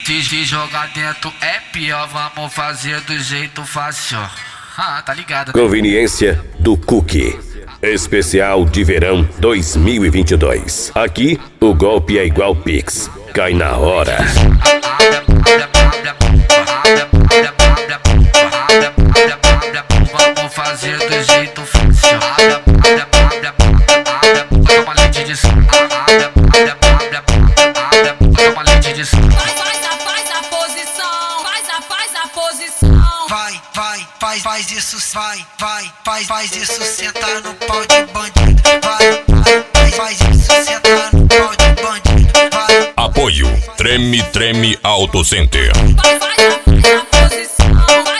Se jogar dentro é pior, vamos fazer do jeito fácil. Ah, tá ligado. Conveniência do Cookie. Especial de verão 2022. Aqui, o golpe é igual Pix. Cai na hora. Vamos fazer do jeito fácil. Bota uma lente de som. Bota uma lente de som. Faz a posição, faz a posição. Faz isso, faz isso, senta no pau de bandido. Faz isso, senta no pau de bandido. Apoio Treme Auto Center. Faz a posição,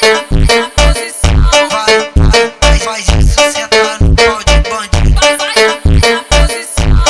Faz isso, senta no pau de bandido. faz a posição,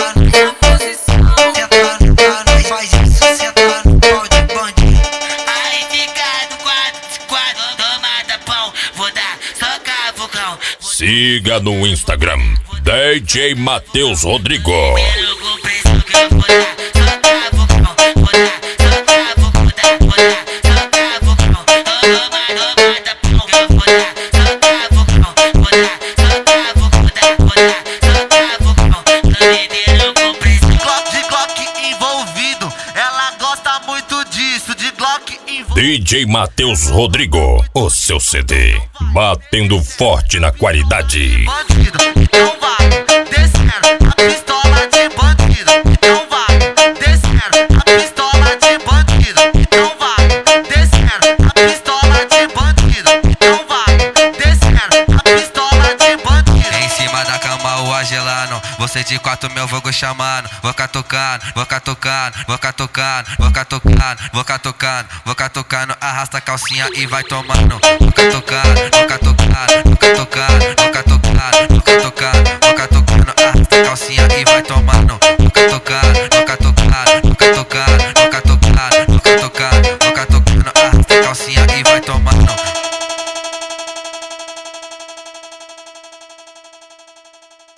Faz isso, senta no pau de bandido. Aí fica no quadro, tomada pão, vou dar só cavucão. Siga no Instagram DJ Matheus Rodrigo. Quero com preço que eu vou dar só cavucão, vou dar só cavucão, vou dar só cavucão. Tomada pão que eu vou dar só cavucão, vou dar só cavucão, vou dar só cavucão. Tô vendendo com preço. De Glock envolvido, ela gosta muito disso. De Glock envolvido. DJ Matheus Rodrigo, o seu CD. Batendo forte na qualidade. Bandido, então vai descendo a pistola de bandido. Então vai descendo a pistola de bandido. Então vai descendo a pistola de bandido. Então vai descendo a pistola de bandido. Em cima da cama o agelando, você de 4 mil vou chamando. Vou catucando, vou catucando, vou catucando, vou catucando, vou catucando, vou catucando, arrasta a calcinha e vai tomando. Vou catucando, vou catucando, vou catucando, vou catucando, vou catucando, vou catucando, arrasta a calcinha e vai tomando. Vou catucando.